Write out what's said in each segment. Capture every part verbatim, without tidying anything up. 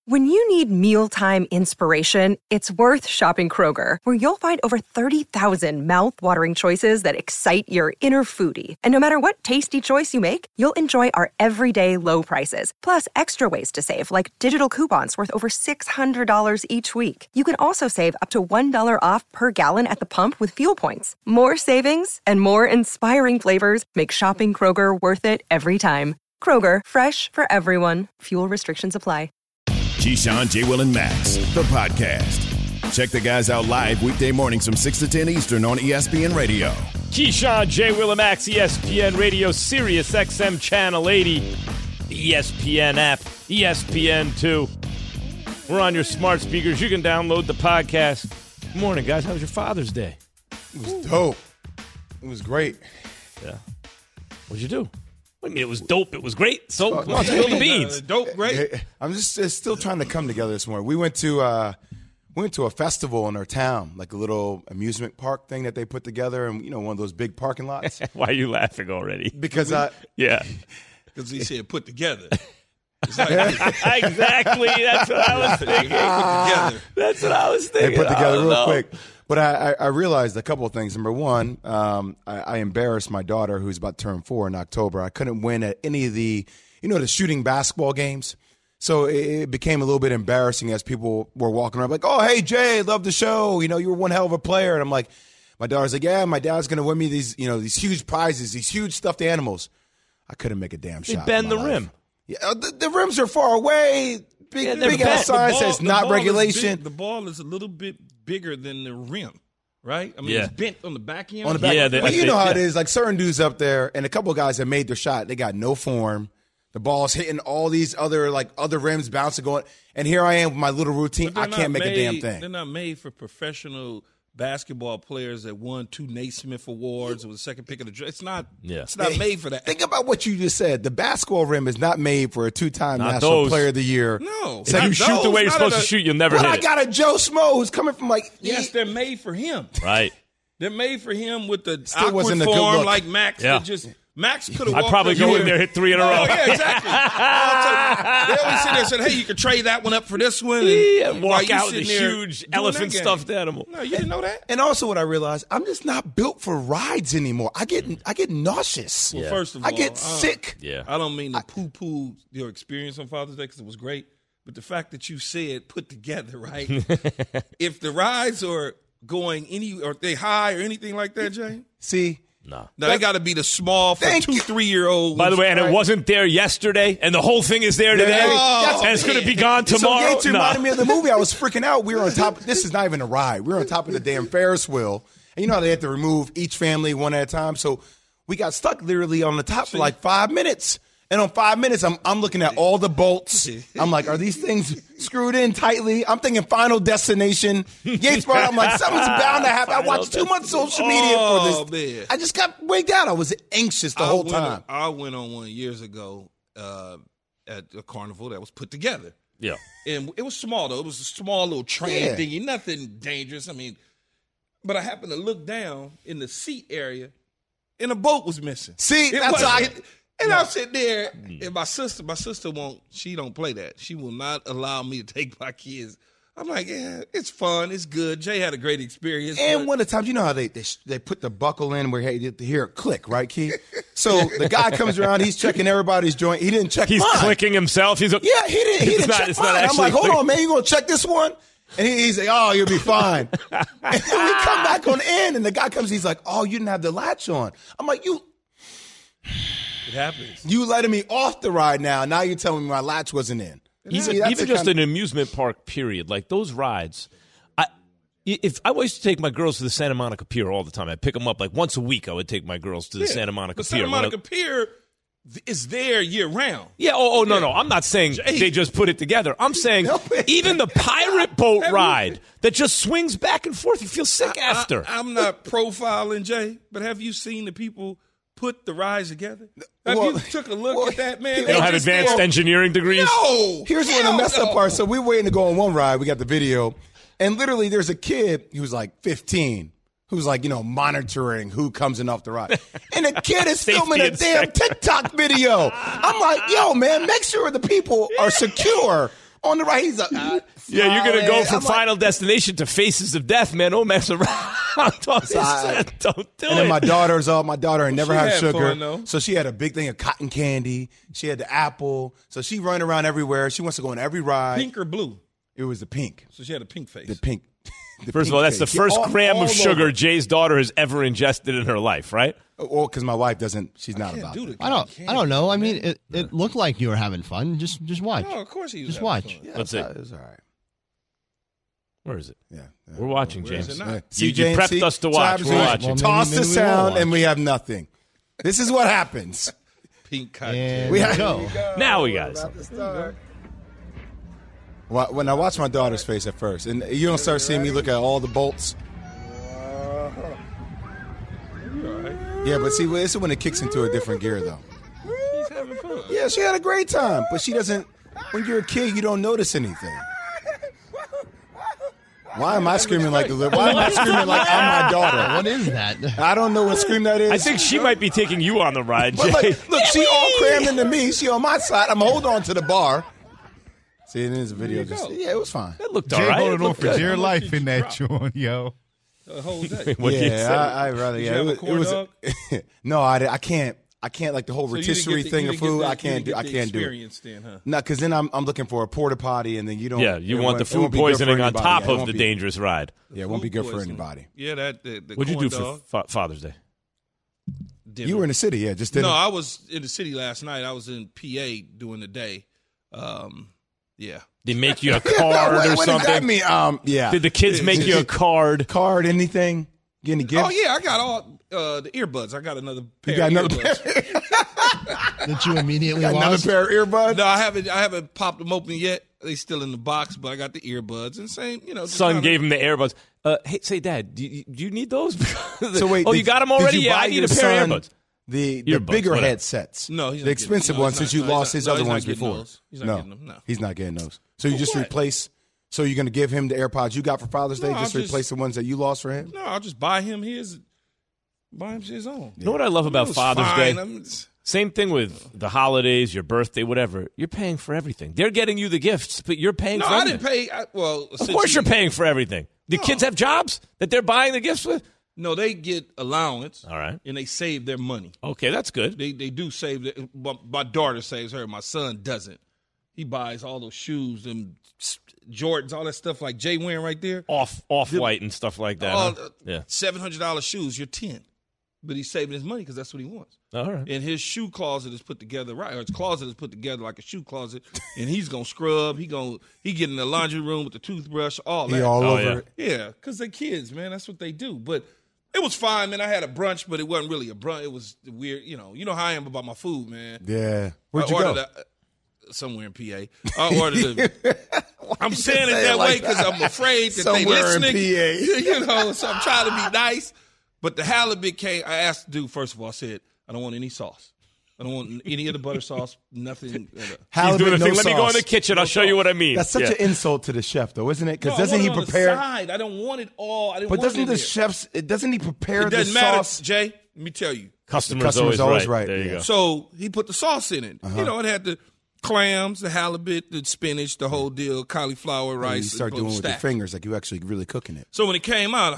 When you need mealtime inspiration, it's worth shopping Kroger, where you'll find over thirty thousand mouth-watering choices that excite your inner foodie. And no matter what tasty choice you make, you'll enjoy our everyday low prices, plus extra ways to save, like digital coupons worth over six hundred dollars each week. You can also save up to one dollar off per gallon at the pump with fuel points. More savings and more inspiring flavors make shopping Kroger worth it every time. Kroger, fresh for everyone. Fuel restrictions apply. Keyshawn, J. Will, and Max, the podcast. Check the guys out live weekday mornings from six to ten Eastern on E S P N Radio. Keyshawn, J. Will, and Max, E S P N Radio, Sirius X M Channel eighty, the E S P N app, E S P N two. We're on your smart speakers. You can download the podcast. Good morning, guys. How was your Father's Day? It was dope. It was great. Yeah. What'd you do? I mean, it was dope. It was great. So, come on, spill the beans. Uh, dope, great. I'm just uh, still trying to come together this morning. We went to uh, we went to a festival in our town, like a little amusement park thing that they put together, and you know, one of those big parking lots. Why are you laughing already? Because I yeah, because he said put together. Exactly. That's what I was thinking. Together. That's what I was thinking. They put together real know. quick. But I, I realized a couple of things. Number one, um, I, I embarrassed my daughter, who's about to turn four in October. I couldn't win at any of the, you know, the shooting basketball games. So it, it became a little bit embarrassing as people were walking around like, oh, hey, Jay, love the show. You know, you were one hell of a player. And I'm like, my daughter's like, yeah, my dad's going to win me these, you know, these huge prizes, these huge stuffed animals. I couldn't make a damn they shot. They bend the life. rim. Yeah, the, the rims are far away. Big, yeah, big ass sign says not regulation. Big, the ball is a little bit bigger than the rim. Right? I mean, yeah. it's bent on the back end. On the back yeah, end. they, But you they, know how yeah. it is. Like certain dudes up there, and a couple of guys that made their shot, they got no form. The ball's hitting all these other like other rims, bouncing, going. And here I am with my little routine. I can't make made, a damn thing. They're not made for professional basketball players that won two Naismith Awards or was the second pick of the draft. It's not. Yeah. It's not Hey, made for that. Think about what you just said. The basketball rim is not made for a two-time Not National those. Player of the Year. No. If you shoot the way you're supposed to shoot, you'll never But hit I it. got a Joe Smo who's coming from like. Yes, they're made for him. Right. They're made for him with the Still awkward wasn't a good form look. like Max. Yeah. That just Max could have. I'd probably go in there, hit three in a row. Oh, yeah, exactly. They always sit there and said, "Hey, you could trade that one up for this one." And Yeah, while walk you out with a sitting there huge doing elephant that game. stuffed animal. No, you didn't know that. And also, what I realized, I'm just not built for rides anymore. I get I get nauseous. Well, Yeah. first of all, I get uh, sick. Yeah. I don't mean to poo-poo your experience on Father's Day because it was great, but the fact that you said put together, right? If the rides are going any, or they high or anything like that, Jay, See. No. now they got to be the small for Thank two, you. three year olds. By the way, and it wasn't there yesterday, and the whole thing is there today, Oh, and it's going to be gone tomorrow. So Yates No. reminded me of the movie. I was freaking out. We were on top. This is not even a ride. We were on top of the damn Ferris wheel, and you know how they have to remove each family one at a time. So we got stuck literally on the top for like five minutes. And on five minutes, I'm I'm looking at all the bolts. I'm like, are these things screwed in tightly? I'm thinking Final Destination. Yates brought up, I'm like, something's bound to happen. I watched too much social media Oh, for this. man. I just got wigged out. I was anxious the I whole went time. On, I went on one years ago uh, at a carnival that was put together. Yeah. And it was small, though. It was a small little train Yeah. thingy, nothing dangerous. I mean, but I happened to look down in the seat area, and a boat was missing. See, It that's was- I- it- And I'm sitting there, and my sister, my sister won't, she don't play that. She will not allow me to take my kids. I'm like, yeah, it's fun, it's good. Jay had a great experience. And but- one of the times, you know how they they, they put the buckle in where hey, you hear it click, right, Keith? So the guy comes around, he's checking everybody's joint. He didn't check He's mine. clicking himself. He's a, Yeah, he didn't. He It's didn't not- check it's not mine. I'm actually like, hold click- on, man, you gonna check this one? And he, he's like, oh, you'll be fine. And then we come back on in, and the guy comes, he's like, oh, you didn't have the latch on. I'm like, you. It happens. You letting me off the ride now. Now you're telling me my latch wasn't in. even See, that's even the just kind an amusement park period, like those rides. I if I used to take my girls to the Santa Monica Pier all the time. I'd pick them up like once a week. I would take my girls to the Yeah. Santa Monica The Pier. Santa Monica Pier is there year round. Yeah. Oh, oh no, Yeah. no. I'm not saying Jay. they just put it together. I'm saying No, but- even the pirate boat Have you- ride that just swings back and forth. You feel sick after. I, am not profiling Jay, but have you seen the people put the rides together? Have Well- you took a look well, at that, man? they they don't have just advanced go, engineering degrees. No. Here's one of the hell messed up no. parts. So we're waiting to go on one ride. We got the video. And literally there's a kid who's like fifteen who's like, you know, monitoring who comes in off the ride. And the kid is Safety filming a damn inspector. TikTok video. I'm like, yo, man, make sure the people are secure On the right, he's like, uh, Yeah, you're going to go from I'm like- Final Destination to Faces of Death, man. Don't mess around. Don't, I- don't do And then it. my daughter's up. My daughter had never she had had sugar. fun, though. So she had a big thing of cotton candy. She had the apple. So she running around everywhere. She wants to go on every ride. Pink or blue? It was the pink. So she had a pink face. The pink. The First of pink all, that's the face. first Yeah, all- gram all of sugar over. Jay's daughter has ever ingested in her life, right? Or because my wife doesn't, she's not Can't about do that. the I don't. candy, I don't know. I man. mean, it, it looked like you were having fun. Just just watch. No, of course he was. Just having watch. fun. Yeah, Let's it's, see. it's all right. Where is it? Yeah. yeah. We're watching, Where is James. it not? You, See, you James, prepped see? us to So watch. happens We're when watching. Well, Toss maybe the we won't sound watch. and we have nothing. This is what happens. Pink cotton And candy. We have- go. Now we got it. Well, when I watch my daughter's face at first, and you don't start seeing me look at all the bolts. Yeah, but see, this is when it kicks into a different gear, though. He's having fun. Yeah, she had a great time, but she doesn't. When you're a kid, you don't notice anything. Why am I screaming like a little? Why am I screaming like I'm my daughter? What is that? I don't know what scream that is. I think she might be taking you on the ride, But Jay. look, look, she all crammed into me. She on my side. I'm holding on to the bar. See, it is a video. There you Just, go. yeah, it was fine. That looked Jay all right. holding It on looked for good. dear How much life did in you that drop? joint, yo. The whole day. What you Yeah, say? I, I rather. Did Yeah, you have it a was. corn It was dog? no, I, I can't. I can't like the whole So you didn't rotisserie get the- thing you of didn't get food. the- I you can't didn't do. get I the can't do it. experience then, huh? No, because then I'm I'm looking for a porta potty, and then you don't. Yeah, you it want won't- the it food won't be good for poisoning on anybody. top Yeah, it of won't the be- dangerous ride. Yeah, it won't be Food good for poisoning. anybody. Yeah, that the, the What'd you corn do dog for fa- Father's Day? dinner. You were in the city, yeah. Just didn't. No, I was in the city last night. I was in P A during the day. Um, yeah. They make you a what, card or what does that something? mean? Um, yeah. Did the kids make you a card? Card, anything? Get any gifts? Oh yeah, I got all uh, the earbuds. I got another pair. You got of another earbuds. pair? That you immediately Got another lost. pair of earbuds? No, I haven't. I haven't popped them open yet. They still in the box, but I got the earbuds and same. You know, just Son kinda- gave him the earbuds. Uh, hey, say, Dad, do you, do you need those? So wait, oh, did- you got them did already? you Yeah, buy I need your a pair son of earbuds. The the Earbuds, bigger whatever. headsets. No, he's the not expensive getting- no, ones he's since not- you no, he's lost not- his no, other he's not ones getting before. those. He's not no, getting them, no. he's not getting those. So you For just what? replace. So you're going to give him the AirPods you got for Father's Day? No, just I'll replace just- the ones that you lost for him? No, I'll just buy him his. Buy him his own. You know what I love about It was Father's fine. Day? I'm just- Same thing with the holidays, your birthday, whatever. You're paying for everything. They're getting you the gifts, but you're paying No, for I everything. didn't pay. I, well, Of course you're paying for everything. The kids have jobs that they're buying the gifts with? No, they get allowance. All right. And they save their money. Okay, that's good. They they do save. Their, my, my daughter saves her. My son doesn't. He buys all those shoes and Jordans, all that stuff like Jay wearing right there. Off off white and stuff like that. All huh? uh, Yeah. seven hundred dollars shoes. You're ten, but he's saving his money because that's what he wants. All right. And his shoe closet is put together right, or his closet is put together like a shoe closet. And he's gonna scrub. He gonna he get in the laundry room with the toothbrush, all He that. all Oh, over yeah. it. Yeah, because they're kids, man. That's what they do. But it was fine, man. I had a brunch, but it wasn't really a brunch. It was weird. You know, you know how I am about my food, man. Yeah. Where'd I you go? ordered a- uh, somewhere in P A. I ordered a, I'm saying it say it that way like because that? I'm afraid that Somewhere they in listening. P A. You know, so I'm trying to be nice. But the halibut came, I asked the dude, first of all, I said, I don't want any sauce. I don't want any of the butter sauce, nothing. Uh, He's Halibut, doing a no thing. Let me go in sauce. the kitchen. I'll show you what I mean. That's such Yeah. an insult to the chef, though, isn't it? Because no, I doesn't want he it on the prepare? side. I don't want it all. I didn't But want doesn't it the in there. chefs? It doesn't he prepare It the doesn't matter, sauce? Jay. Let me tell you. Customer's, customer's always, always right. right, There you yeah. go. So he put the sauce in it. Uh-huh. You know, it had the clams, the halibut, the spinach, the whole deal, cauliflower, rice. You start and doing it with your stack. fingers, like you actually really cooking it. So when it came out,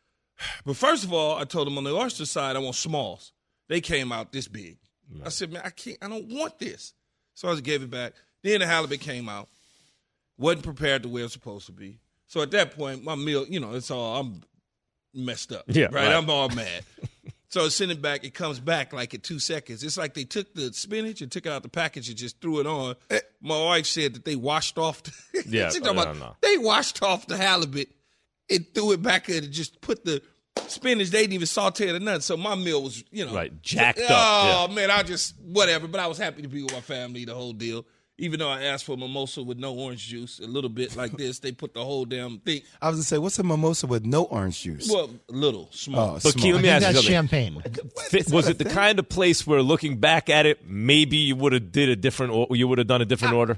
but first of all, I told them on the oyster side, I want smalls. They came out this big. I said, man, I can't, I don't want this. So I just gave it back. Then the halibut came out. Wasn't prepared the way it was supposed to be. So at that point, my meal, you know, it's all, I'm messed up. Yeah, right? right. I'm all mad. So I send it back. It comes back like in two seconds. It's like they took the spinach and took it out the package and just threw it on. My wife said that they washed off. The, Yeah, she oh, talking no, about, no. they washed off the halibut and threw it back in and just put the spinach. They didn't even saute it or nothing. So my meal was, you know. Right, jacked up, Oh, yeah. man, I just, whatever. But I was happy to be with my family, the whole deal. Even though I asked for mimosa with no orange juice, a little bit like this, they put the whole damn thing. I was gonna say, what's a mimosa with no orange juice? Well, little, small. Oh, But small. Key, let me I ask think you that's something. champagne. Th- was it the kind of place where, looking back at it, maybe you would have did a different, or you would have done a different order?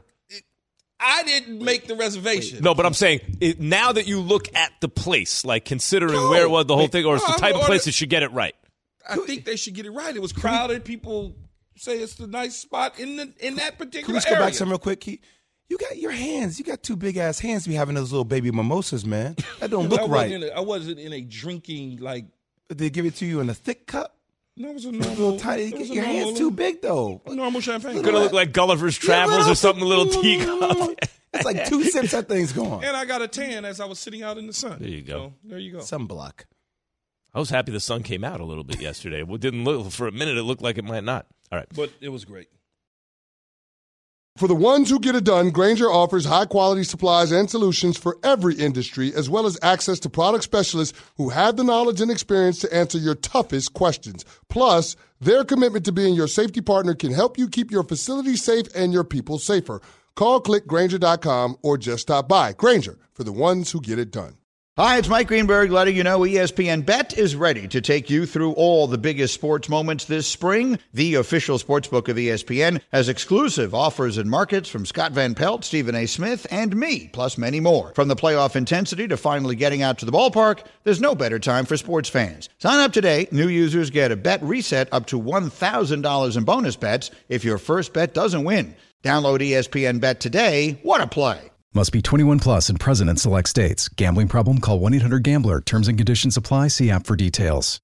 I didn't make the reservation. No, but I'm saying it, now that you look at the place, like considering No. where it was, the whole thing, or it's No, the type I'm of place order- that should get it right. I think they should get it right. It was crowded. People say it's the nice spot in the in that particular Can we just go area. back some real quick, Keith? You got your hands. You got two big ass hands to be having those little baby mimosas, man. That don't look I right. Wasn't in a, I wasn't in a drinking like. Did they give it to you in a thick cup? No, it was a A normal. little tiny. it was a Your hands normal- too big though. Normal champagne. Gonna look like Gulliver's Travels little- or something, a little teacup. It's like two sips, that thing's gone. And I got a tan as I was sitting out in the sun. There you go. So, there you go. Sunblock. I was happy the sun came out a little bit yesterday. It didn't look for a minute. It looked like it might not. All right. But it was great. For the ones who get it done, Grainger offers high-quality supplies and solutions for every industry, as well as access to product specialists who have the knowledge and experience to answer your toughest questions. Plus, their commitment to being your safety partner can help you keep your facility safe and your people safer. Call, click Grainger dot com, or just stop by. Grainger, for the ones who get it done. Hi, it's Mike Greenberg letting you know E S P N Bet is ready to take you through all the biggest sports moments this spring. The official sportsbook of E S P N has exclusive offers and markets from Scott Van Pelt, Stephen A. Smith, and me, plus many more. From the playoff intensity to finally getting out to the ballpark, there's no better time for sports fans. Sign up today. New users get a bet reset up to one thousand dollars in bonus bets if your first bet doesn't win. Download E S P N Bet today. What a play. Must be twenty-one plus and present in select states. Gambling problem? Call one eight hundred gambler. Terms and conditions apply. See app for details.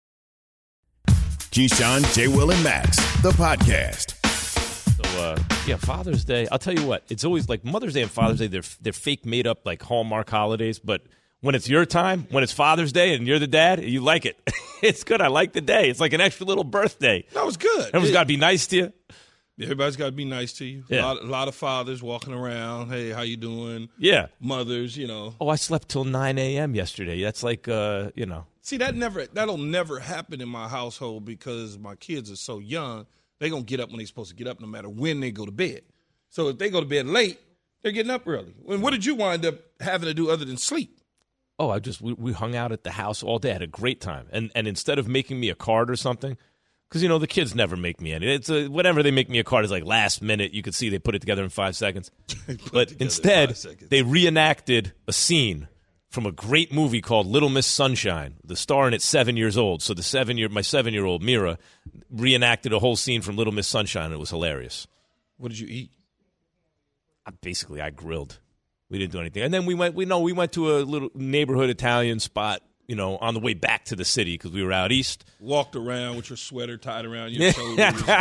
Keyshawn, J. Will, and Max, the podcast. So, uh, yeah, Father's Day. I'll tell you what. It's always like Mother's Day and Father's Day. They're they're fake made up like Hallmark holidays. But when it's your time, when it's Father's Day and you're the dad, you like it. It's good. I like the day. It's like an extra little birthday. That was good. Everyone's got to be nice to you. Everybody's got to be nice to you. Yeah. A, lot, a lot of fathers walking around. Hey, how you doing? Yeah. Mothers, you know. Oh, I slept till nine a.m. yesterday. That's like, uh, you know. See, that never that'll never happen in my household because my kids are so young. They're going to get up when they're supposed to get up no matter when they go to bed. So if they go to bed late, they're getting up early. When, what did you wind up having to do other than sleep? Oh, I just we, we hung out at the house all day. I had a great time. And and instead of making me a card or something, because, you know, the kids never make me any. It's a, whenever they make me a card is like last minute. You could see they put it together in five seconds. But instead, seconds. they reenacted a scene from a great movie called Little Miss Sunshine. The star in it's seven years old. So the seven year my seven year old Mira reenacted a whole scene from Little Miss Sunshine. And it was hilarious. What did you eat? I, basically, I grilled. We didn't do anything. And then we went. We know we went to a little neighborhood Italian spot, you know, on the way back to the city because we were out east. Walked around with your sweater tied around your shoulders.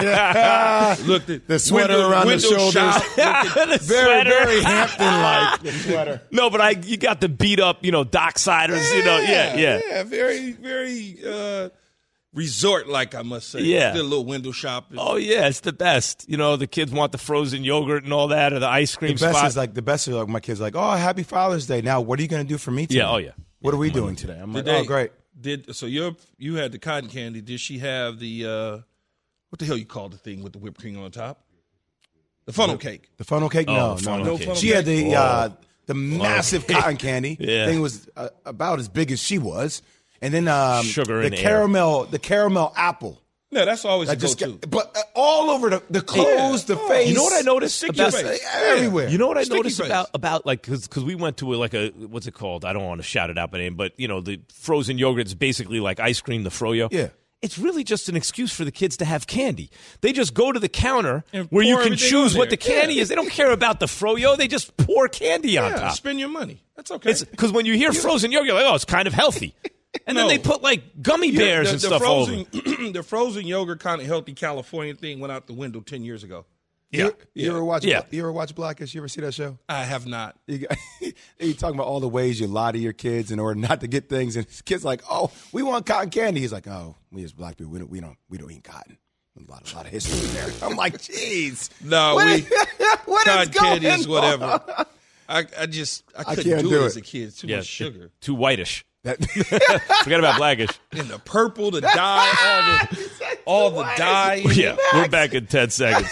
Looked at The sweater window, around the window shoulders. shop, looked at- The Very, sweater. very Hampton-like, the sweater. No, but I you got the beat up, you know, docksiders, you know, yeah, yeah. yeah, very, very uh, resort-like, I must say. Yeah. Did a little window shopping. Oh yeah, it's the best. You know, the kids want the frozen yogurt and all that, or the ice cream The best spot. is like the best is like my kids are like, oh, happy Father's Day. Now, what are you going to do for me today? Yeah, oh, yeah. What are we doing today? I'm like, Did they- oh, great. Did so? You you had the cotton candy. Did she have the uh, what the hell you call the thing with the whipped cream on top? The funnel cake. The funnel cake? Oh, No, no, funnel no. cake. She had the Whoa. uh, the massive cotton candy. Yeah. Thing was uh, about as big as she was, and then um, Sugar the and air. caramel, the caramel apple. No, that's always I a just go-to. got, but uh, all over the the clothes, the Oh. face. You know what I noticed Sticky about face. everywhere. You know what I Sticky noticed face. about about like because we went to a, like a what's it called? I don't want to shout it out by name, but you know the frozen yogurt is basically like ice cream, the froyo. Yeah. It's really just an excuse for the kids to have candy. They just go to the counter And where you pour can everything choose on what there. the candy Yeah. is. They don't care about the froyo. They just pour candy on Yeah, top. spend your money. That's okay. Because when you hear frozen yogurt, you're like, oh, it's kind of healthy. And No. then they put like gummy Yeah, bears the, and the stuff frozen, over. the frozen yogurt kind of healthy California thing went out the window ten years ago. You, Yeah. you ever watch? Yeah. You ever watch Blackish? You ever see that show? I have not. You, got, you talking about all the ways you lie to your kids in order not to get things, and his kids like, oh, we want cotton candy. He's like, oh, we as black people, we don't, we don't, we don't eat cotton. A lot, a lot of history there. I'm like, jeez. No, What we is- what is cotton candy going is whatever. I, I just I I couldn't can't do, do it it. as a kid. It's too Yeah, much sugar. Too whitish. That, Forget about blackish. And the purple, the dye, all the all the dye. Yeah, we're back in ten seconds.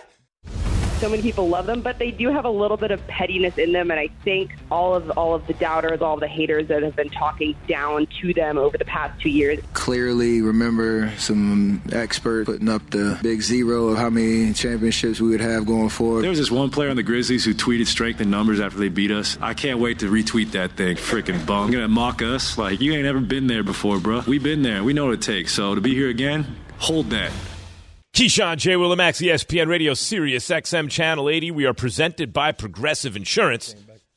So many people love them, but they do have a little bit of pettiness in them, and I think all of all of the doubters, all of the haters that have been talking down to them over the past two years. Clearly remember some expert putting up the big zero of how many championships we would have going forward. There was this one player on the Grizzlies who tweeted strength in numbers after they beat us. I can't wait to retweet that thing. Freaking bum. You're gonna mock us? Like, you ain't ever been there before, bro. We been there. We know what it takes. So to be here again, hold that. Keyshawn, J. Willimax, E S P N Radio, Sirius X M Channel eighty. We are presented by Progressive Insurance.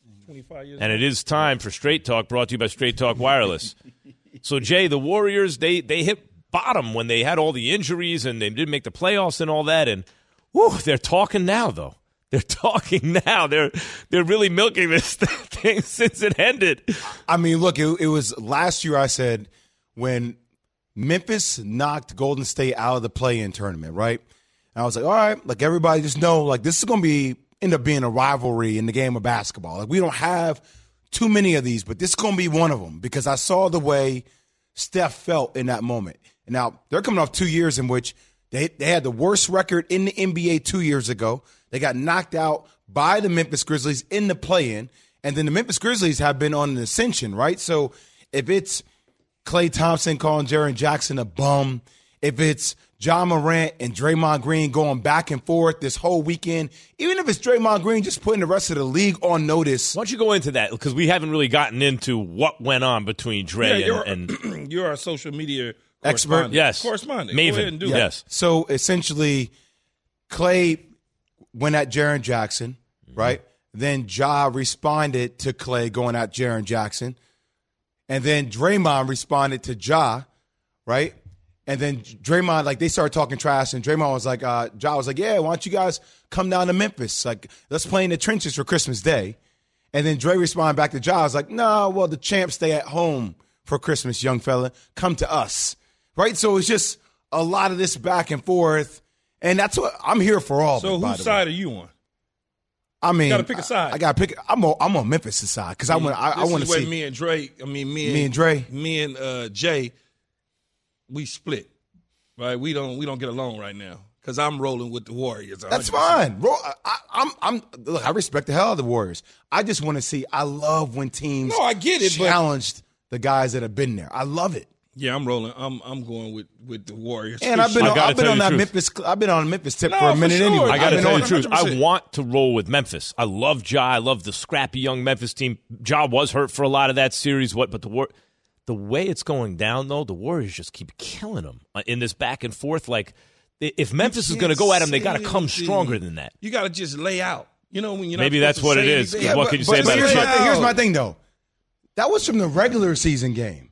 And it is time for Straight Talk, brought to you by Straight Talk Wireless. So, Jay, the Warriors, they they hit bottom when they had all the injuries and they didn't make the playoffs and all that. And, whew, they're talking now, though. They're talking now. They're they're really milking this thing since it ended. I mean, look, it, it was last year I said when Memphis knocked Golden State out of the play-in tournament, right? And I was like, all right, like everybody just know, like this is going to be end up being a rivalry in the game of basketball. Like we don't have too many of these, but this is going to be one of them because I saw the way Steph felt in that moment. And now they're coming off two years in which they they had the worst record in the N B A two years ago. They got knocked out by the Memphis Grizzlies in the play-in, and then the Memphis Grizzlies have been on an ascension, right? So if it's Klay Thompson calling Jaren Jackson a bum, if it's Ja Morant and Draymond Green going back and forth this whole weekend, even if it's Draymond Green just putting the rest of the league on notice. Why don't you go into that? Because we haven't really gotten into what went on between Dre yeah, you're, and, and you're our social media expert. Yes. Correspondent. Maven. Go ahead and do yeah. it. Yes. So essentially, Klay went at Jaren Jackson, right? Mm-hmm. Then Ja responded to Klay going at Jaren Jackson. And then Draymond responded to Ja, right? And then Draymond, like, they started talking trash, and Draymond was like, uh, Ja was like, yeah, why don't you guys come down to Memphis? Like, let's play in the trenches for Christmas Day. And then Dre responded back to Ja. I was like, no, well, the champs stay at home for Christmas, young fella. Come to us, right? So it's just a lot of this back and forth, and that's what I'm here for all So of it, by whose the side way. are you on? I mean, You gotta pick a side. I, I got to pick. I'm on, I'm on Memphis' side because I want. I, I want to This is see where me and Dre. I mean, me and, me and Dre. me and uh, Jay, we split. Right? We don't. We don't get along right now because I'm rolling with the Warriors. That's one hundred percent. fine, bro. I, I'm. I'm. Look, I respect the hell out of the Warriors. I just want to see. I love when teams. No, I get it, but- challenged the guys that have been there. I love it. Yeah, I'm rolling. I'm. I'm going with, with the Warriors. And for I've been. sure. On, gotta I've been tell on you the that truth. Memphis. I've been on a Memphis tip No, for a for minute sure. anyway. I got to I've been tell on you the truth. one hundred percent. I want to roll with Memphis. I love Ja. I love the scrappy young Memphis team. Ja was hurt for a lot of that series. What? But the war, the way it's going down, though, the Warriors just keep killing them in this back and forth. Like, if Memphis is going to go at them, they got to come stronger than that. You got to just lay out. You know when you're not Maybe supposed that's to what say it is. anything. What but- can you but- say but about here's it? my, thing, here's my thing, though. That was from the regular season game.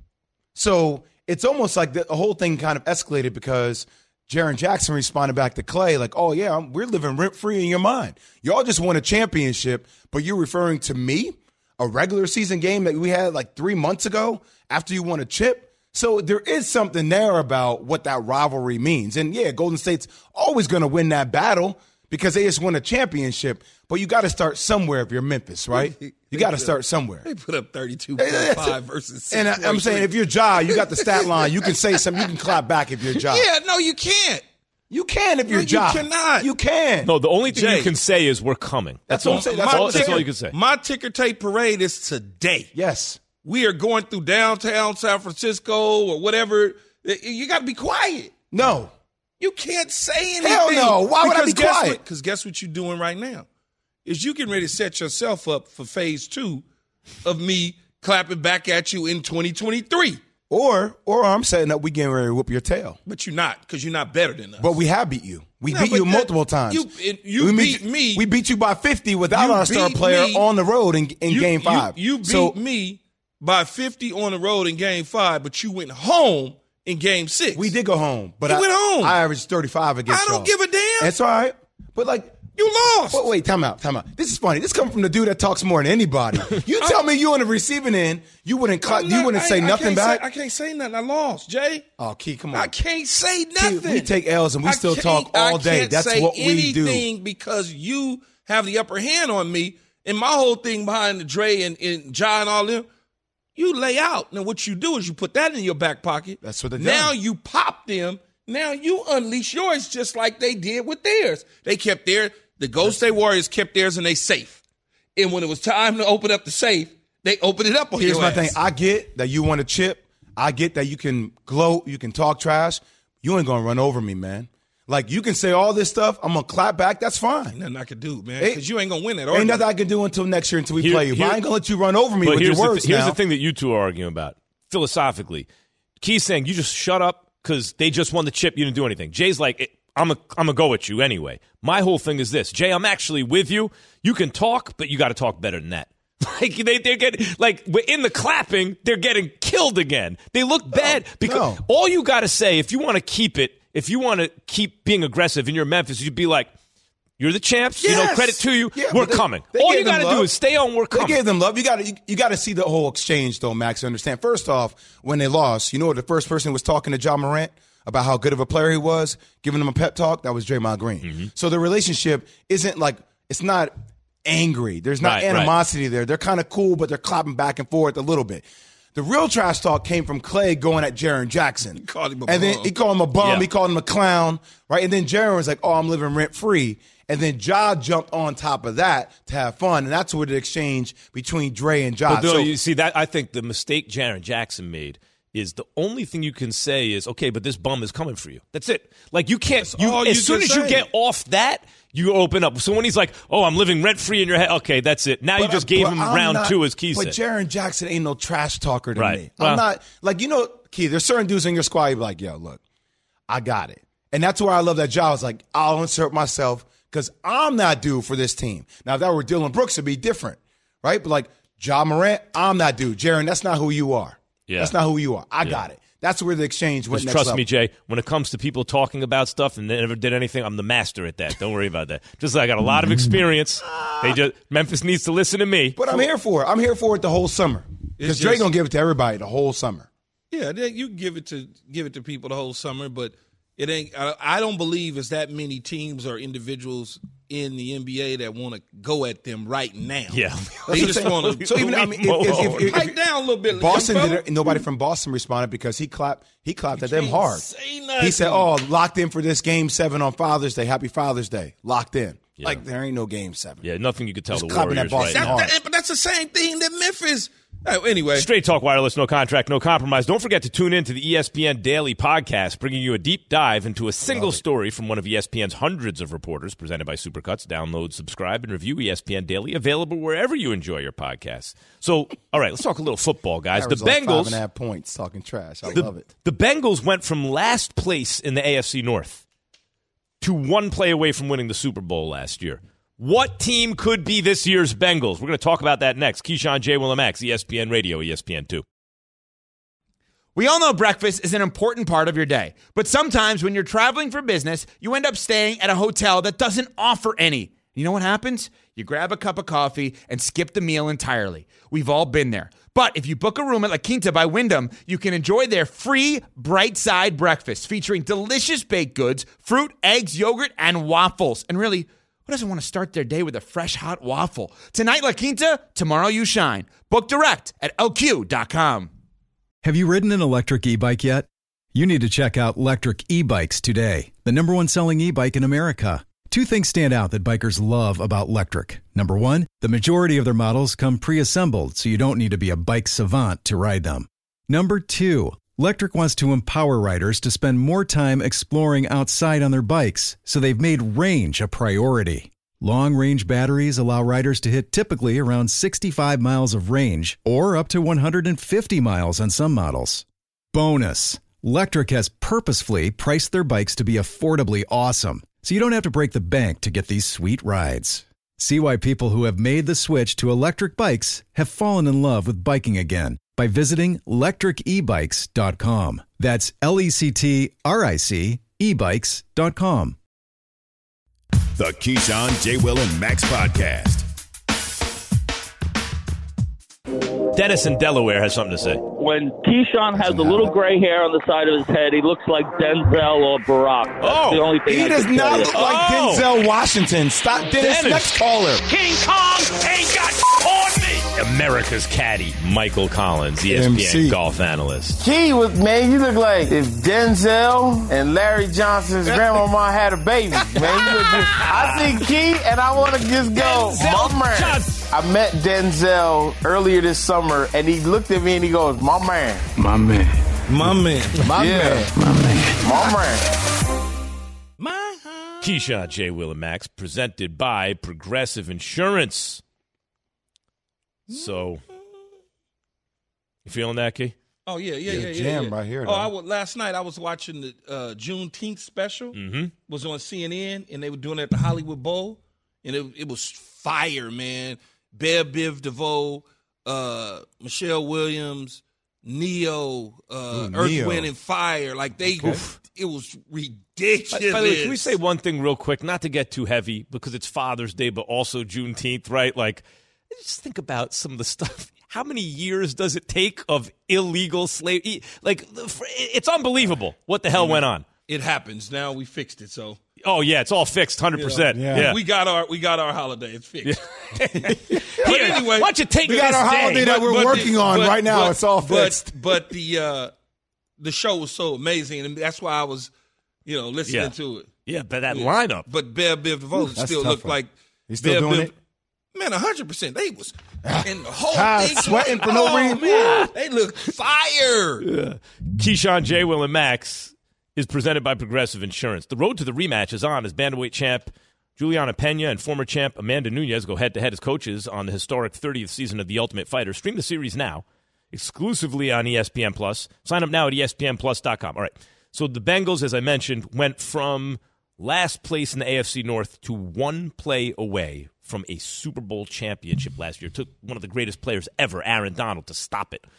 So it's almost like the whole thing kind of escalated because Jaren Jackson responded back to Klay like, oh, yeah, I'm, we're living rent-free in your mind. Y'all just won a championship, but you're referring to me, a regular season game that we had like three months ago after you won a chip? So there is something there about what that rivalry means. And, yeah, Golden State's always going to win that battle because they just won a championship. But you got to start somewhere if you're Memphis, right? You got to start somewhere. They put up thirty-two point five versus six. And I, I'm saying if you're Ja, you got the stat line. You can say something. You can clap back if you're Ja. Yeah, no, you can't. You can if No, you're you Ja. cannot. You can. No, the only thing Jay. you can say is we're coming. That's, That's what all. I'm saying. That's, That's all, what I'm that's saying. all you can say. My ticker tape parade is today. Yes. We are going through downtown San Francisco or whatever. You got to be quiet. No. You can't say anything. Hell no. Why would I be quiet? Because guess what you're doing right now? Is you getting ready to set yourself up for phase two of me clapping back at you in twenty twenty-three. Or or I'm setting up we getting ready to whoop your tail. But you're not because you're not better than us. But we have beat you. We No, beat but you that- multiple times. you- it- you we beat me. We beat you by fifty without You our star beat player me. on the road in, in You- game you- five. You, beat so, me by fifty on the road in game five, but you went home in game six. We did go home. But You I went home. I averaged thirty-five against I don't y'all. give a damn. That's all right. But like you lost. Wait, wait, time out, time out. This is funny. This comes from the dude that talks more than anybody. You tell me you on the receiving end, you wouldn't cla- I'm you not- wouldn't I- say I nothing can't back. say- I can't say nothing. I lost, Jay. Oh, Key, come on. I can't say Key, nothing. we take L's and we I still can't- talk all I day. can't That's say what we do. anything because you have the upper hand on me. And my whole thing behind the Dre and, and Ja and all them, you lay out. Now what you do is you put that in your back pocket. That's what they do. Now you pop them. Now you unleash yours just like they did with theirs. They kept their the Golden State Warriors kept theirs in a safe. And when it was time to open up the safe, they opened it up on Here's your my ass. thing. I get that you want to chip. I get that you can gloat. You can talk trash. You ain't going to run over me, man. Like, you can say all this stuff. I'm going to clap back. That's fine. Ain't nothing I can do, man, Ain't- because you ain't going to win that Ain't argument. nothing I can do until next year until we Here- play you. here- but I ain't going to let you run over me But with your here's the, words th- here's now. the thing that you two are arguing about philosophically. Key's saying you just shut up because they just won the chip. You didn't do anything. Jay's like, I'm a, I'm gonna go with you anyway. My whole thing is this, Jay. I'm actually with you. You can talk, but you got to talk better than that. Like they, they're getting like in the clapping, they're getting killed again. They look bad no, because no. all you got to say, if you want to keep it, if you want to keep being aggressive in your Memphis, you'd be like, "You're the champs. Yes. You know, credit to you. Yeah, we're they, coming." They all you got to do is stay on. We're coming. They gave them love. You got to you, you got to see the whole exchange, though, Max. To understand. First off, when they lost, you know what the first person was talking to Ja Morant about how good of a player he was, giving him a pep talk. That was Draymond Green. Mm-hmm. So the relationship isn't like it's not angry. There's not right, animosity right. there. They're kind of cool, but they're clapping back and forth a little bit. The real trash talk came from Clay going at Jaren Jackson. He called him a and bum. then he called him a bum. Yeah. He called him a clown, right? And then Jaren was like, "Oh, I'm living rent free." And then Ja jumped on top of that to have fun, and that's where the exchange between Dre and Ja. But no, so, you see that I think the mistake Jaren Jackson made is the only thing you can say is, okay, but this bum is coming for you. That's it. Like you can't. That's You, all as you soon can as you say. get off that, you open up. So when he's like, "Oh, I'm living rent free in your head," okay, that's it. Now you But- just gave but him I'm round not- two, as Key But said. Jaren Jackson ain't no trash talker to Right. me. Well- I'm not like you know, Key. There's certain dudes in your squad. You be like, "Yo, look, I got it," and that's where I love that Ja was like, "I'll insert myself because I'm that dude for this team." Now, if that were Dylan Brooks, it'd be different, right? But like Ja Morant, I'm that dude. Jaren, that's not who you are. Yeah. That's not who you are. I Yeah. got it. That's where the exchange went Just next trust level. me, Jay. When it comes to people talking about stuff and they never did anything, I'm the master at that. Don't worry about that. Just like I got a lot of experience. They just Memphis needs to listen to me. But I'm here for it. I'm here for it the whole summer because It's Dre just- gonna give it to everybody the whole summer. Yeah, they- you can give it to give it to people the whole summer, but it ain't. I, I don't believe it's that many teams or individuals in the N B A that want to go at them right now. Yeah. They just want to. So even I mean, if, if, if, if, pipe down a little bit. Boston young did fella. it. Nobody from Boston responded because he clapped. He clapped at them can't hard. say He nothing. said, "Oh, locked in for this game seven on Father's Day. Happy Father's Day. Locked in. Yeah. Like there ain't no game seven." Yeah, nothing you could tell Just the clapping at Warriors right Boston now. hard. That- but that's the same thing that Memphis. Oh, anyway, Straight Talk Wireless, no contract, no compromise. Don't forget to tune in to the E S P N Daily Podcast, bringing you a deep dive into a single story from one of E S P N's hundreds of reporters, presented by Supercuts. Download, subscribe, and review E S P N Daily, available wherever you enjoy your podcasts. So, all right, let's talk a little football, guys. That The was like five Bengals, and a half points talking trash. I the, love it. the Bengals went from last place in the A F C North to one play away from winning the Super Bowl last year. What team could be this year's Bengals? We're going to talk about that next. Keyshawn, J. Will, and Max, E S P N Radio, E S P N two. We all know breakfast is an important part of your day, but sometimes when you're traveling for business, you end up staying at a hotel that doesn't offer any. You know what happens? You grab a cup of coffee and skip the meal entirely. We've all been there. But if you book a room at La Quinta by Wyndham, you can enjoy their free Bright Side breakfast featuring delicious baked goods, fruit, eggs, yogurt, and waffles. And really, who doesn't want to start their day with a fresh, hot waffle? Tonight, La Quinta, tomorrow you shine. Book direct at L Q dot com. Have you ridden an electric e-bike yet? You need to check out Lectric E-Bikes today, the number one selling e-bike in America. Two things stand out that bikers love about Lectric. Number one, the majority of their models come pre-assembled, so you don't need to be a bike savant to ride them. Number two, Lectric wants to empower riders to spend more time exploring outside on their bikes, so they've made range a priority. Long-range batteries allow riders to hit typically around sixty-five miles of range, or up to one hundred fifty miles on some models. Bonus, Lectric has purposefully priced their bikes to be affordably awesome, so you don't have to break the bank to get these sweet rides. See why people who have made the switch to electric bikes have fallen in love with biking again by visiting lectric e bikes dot com. That's L E C T R I C e bikes dot com. The Keyshawn, J. Will, and Max Podcast. Dennis in Delaware has something to say. When Keyshawn has a little gray hair on the side of his head, he looks like Denzel or Barack. That's Oh, the only thing He I does can not tell you. look like Oh. Denzel Washington. Stop, Dennis. Dennis. Next caller. King Kong ain't got on me. America's caddy, Michael Collins, E S P N M C. golf analyst. Key was, man, you look like if Denzel and Larry Johnson's grandmama had a baby, man. You look just, I see Key, and I want to just go, Denzel my man. Johnson. I met Denzel earlier this summer, and he looked at me and he goes, my man. My man. My man. My Yeah. man. My man. My Keyshawn, J. Will, and Max, presented by Progressive Insurance. So, you feeling that, Key? Oh, yeah, yeah, yeah, yeah. Jam yeah. right here. Oh, though. I was, last night I was watching the uh, Juneteenth special. Mm-hmm. Was on C N N, and they were doing it at the Hollywood Bowl, and it, it was fire, man. Bear Biv DeVoe, uh, Michelle Williams, Neo, uh, Ooh, Earth, Neo. Wind, and Fire. Like, they, Okay. it was ridiculous. By, by the way, can we say one thing real quick, not to get too heavy, because it's Father's Day, but also Juneteenth, right? Like, just think about some of the stuff. How many years does it take of illegal slave? Like, it's unbelievable what the hell went on. It happens. Now we fixed it, so. Oh, yeah, it's all fixed, one hundred percent. You know, yeah. We got our we got our holiday. It's fixed. Yeah. But anyway, why don't you take we this got our day? holiday that But- we're but working the- on but- right now. but- it's all but- fixed. But the uh, the show was so amazing, and that's why I was, you know, listening Yeah. to it. Yeah, but that Yeah. lineup. But Bear Biv DeVoe That's still tough looked one. like He's still Bear doing Biv- it? Man, one hundred percent. They was and the whole Ah, thing sweating for no oh, reason. Man, they look fire. Yeah. Keyshawn, J. Will, and Max is presented by Progressive Insurance. The road to the rematch is on as bantamweight champ Juliana Pena and former champ Amanda Nunes go head-to-head as coaches on the historic thirtieth season of The Ultimate Fighter. Stream the series now, exclusively on E S P N Plus. Sign up now at E S P N plus dot com. All right, so the Bengals, as I mentioned, went from last place in the A F C North to one play away from a Super Bowl championship last year. It took one of the greatest players ever, Aaron Donald, to stop it.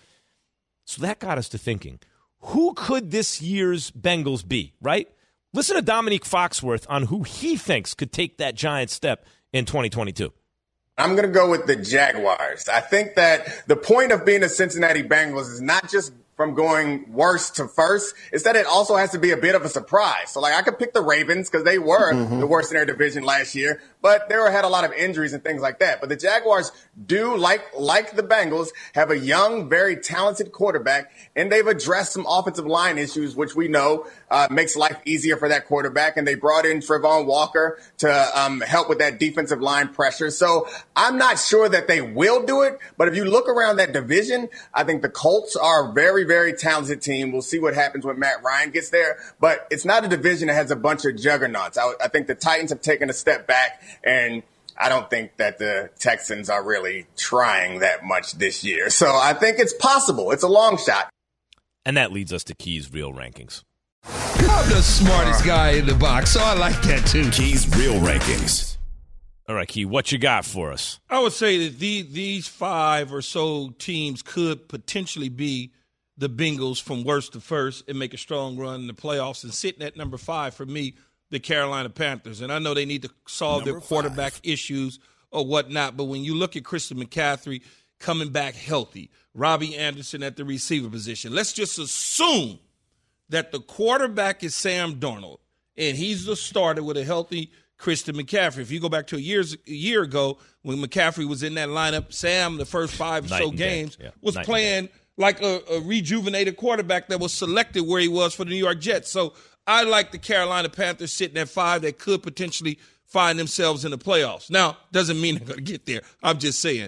So that got us to thinking, who could this year's Bengals be, right? Listen to Dominique Foxworth on who he thinks could take that giant step in twenty twenty-two. I'm going to go with the Jaguars. I think that the point of being a Cincinnati Bengals is not just from going worst to first, is that it also has to be a bit of a surprise. So, like, I could pick the Ravens because they were Mhm. the worst in their division last year, but they were, had a lot of injuries and things like that. But the Jaguars do, like like the Bengals, have a young, very talented quarterback, and they've addressed some offensive line issues, which we know uh, makes life easier for that quarterback. And they brought in Trevon Walker to um, help with that defensive line pressure. So I'm not sure that they will do it, but if you look around that division, I think the Colts are a very, very talented team. We'll see what happens when Matt Ryan gets there, but it's not a division that has a bunch of juggernauts. I, I think the Titans have taken a step back, and I don't think that the Texans are really trying that much this year. So I think it's possible. It's a long shot. And that leads us to Key's real rankings. I'm the smartest guy in the box, so I like that too. Key's real rankings. All right, Key, what you got for us? I would say that the, these five or so teams could potentially be the Bengals from worst to first and make a strong run in the playoffs. And sitting at number five for me, the Carolina Panthers. And I know they need to solve Number their quarterback five. issues or whatnot, but when you look at Christian McCaffrey coming back healthy, Robbie Anderson at the receiver position, let's just assume that the quarterback is Sam Darnold, and he's the starter with a healthy Christian McCaffrey. If you go back to a, years, a year ago when McCaffrey was in that lineup, Sam, the first five or Night so and day. games, Yeah. was Night and playing like a, a rejuvenated quarterback that was selected where he was for the New York Jets. So I like the Carolina Panthers sitting at five that could potentially find themselves in the playoffs. Now, doesn't mean they're going to get there. I'm just saying.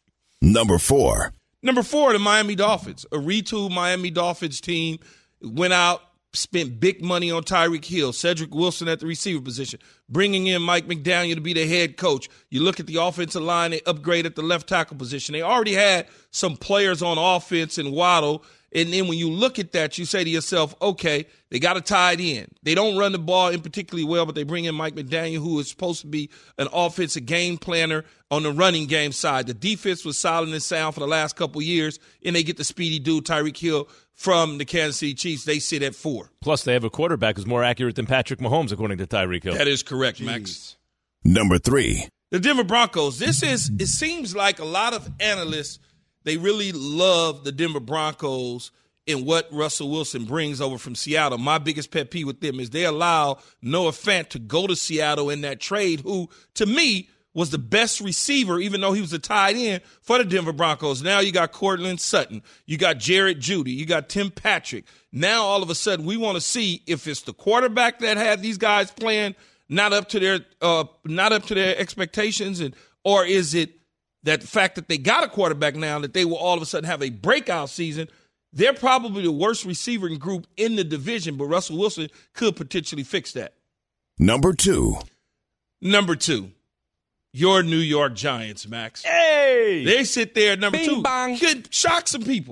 Number four. Number four, the Miami Dolphins. A retooled Miami Dolphins team went out, spent big money on Tyreek Hill, Cedric Wilson at the receiver position, bringing in Mike McDaniel to be the head coach. You look at the offensive line, they upgraded the left tackle position. They already had some players on offense in Waddle. And then when you look at that, you say to yourself, okay, they got a tight end. They don't run the ball in particularly well, but they bring in Mike McDaniel, who is supposed to be an offensive game planner on the running game side. The defense was solid and sound for the last couple of years, and they get the speedy dude, Tyreek Hill, from the Kansas City Chiefs. They sit at four. Plus, they have a quarterback who's more accurate than Patrick Mahomes, according to Tyreek Hill. That is correct, Jeez. Max. Number three. The Denver Broncos. This is, it seems like a lot of analysts, they really love the Denver Broncos and what Russell Wilson brings over from Seattle. My biggest pet peeve with them is they allow Noah Fant to go to Seattle in that trade, who, to me, was the best receiver, even though he was a tight end for the Denver Broncos. Now you got Cortland Sutton. You got Jared Judy. You got Tim Patrick. Now, all of a sudden, we want to see if it's the quarterback that had these guys playing not up to their uh, not up to their expectations, and or is it that the fact that they got a quarterback now that they will all of a sudden have a breakout season. They're probably the worst receiving group in the division, but Russell Wilson could potentially fix that. Number two. Number two, your New York Giants, Max. Hey! They sit there at number Bing two. bong. Could shock some people.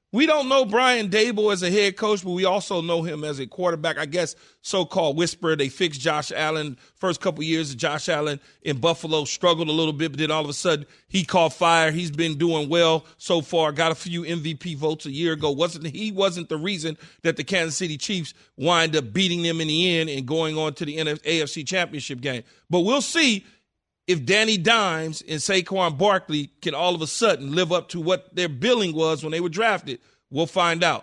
We don't know Brian Daboll as a head coach, but we also know him as a quarterback. I guess so-called whisper, they fixed Josh Allen. First couple years of Josh Allen in Buffalo struggled a little bit, but then all of a sudden he caught fire. He's been doing well so far. Got a few M V P votes a year ago. Wasn't He wasn't the reason that the Kansas City Chiefs wind up beating them in the end and going on to the A F C Championship game. But we'll see if Danny Dimes and Saquon Barkley can all of a sudden live up to what their billing was when they were drafted. We'll find out.